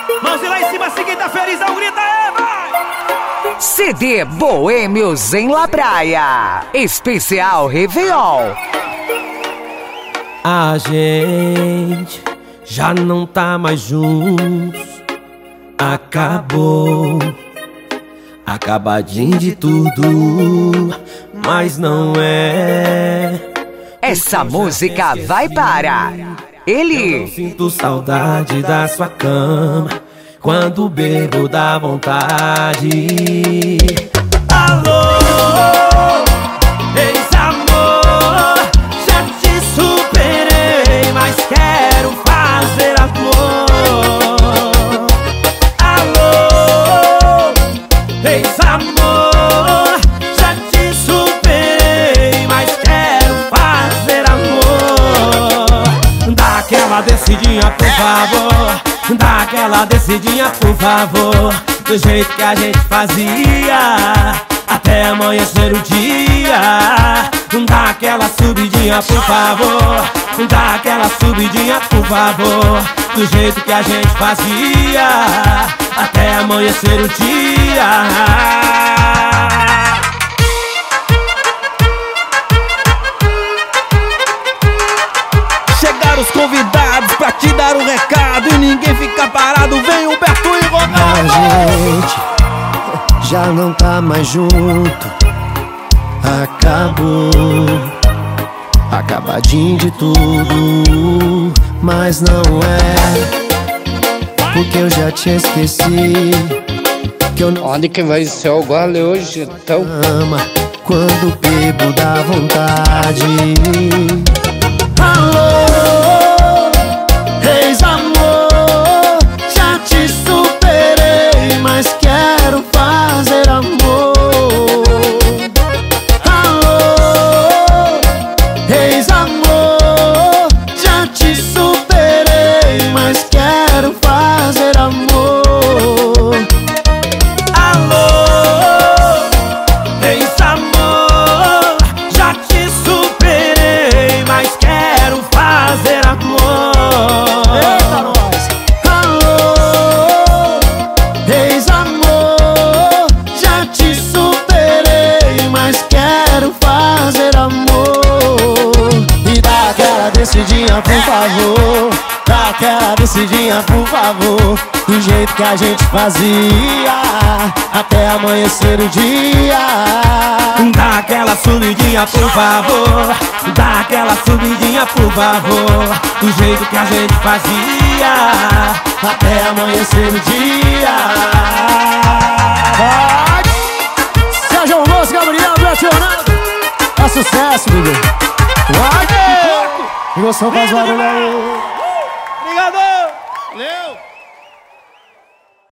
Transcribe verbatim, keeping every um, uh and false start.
Mãozinha lá em cima, se quem tá feliz, não grita, é, vai! C D Boêmios em La Praia, especial Réveillon. A gente já não tá mais juntos, acabou, acabadinho de tudo, mas não é. Essa música vai para ele. Eu não sinto saudade da sua cama, quando bebo dá vontade. Alô, ex-amor, já te superei, mas quero fazer amor. Alô, ex-amor, já te superei, mas quero fazer amor. Dá aquela descidinha, por favor. Dá aquela descidinha, por favor, do jeito que a gente fazia, até amanhecer o dia. Dá aquela subidinha, por favor. Dá aquela subidinha, por favor, do jeito que a gente fazia, até amanhecer o dia. Chegaram os convidados pra te dar um recado e ninguém fica parado, vem Humberto e Ronaldo. A gente já não tá mais junto, acabou, acabadinho de tudo, mas não é, porque eu já te esqueci, que eu não Onde que vai ser o gole hoje, então? ama, quando bebo dá vontade. Alô, ex-amor, já te superei, mas quero fazer amor. Alô, ex-amor, já te superei, mas quero fazer amor. Alô, ex-amor, já te superei, mas quero fazer amor. Eita, nós! Alô, ex-amor, já te superei, mas quero fazer amor. E dá aquela descidinha, por favor. Dá aquela descidinha, por favor, do jeito que a gente fazia, até amanhecer o dia. Dá aquela subidinha, por favor. Dá aquela subidinha, por favor, do jeito que a gente fazia, Até amanhecer o dia. Vai! Sérgio Alonso, Gabriel, Betionado. É sucesso, bebê. Vai! Emoção faz barulho aí. Obrigado! Valeu!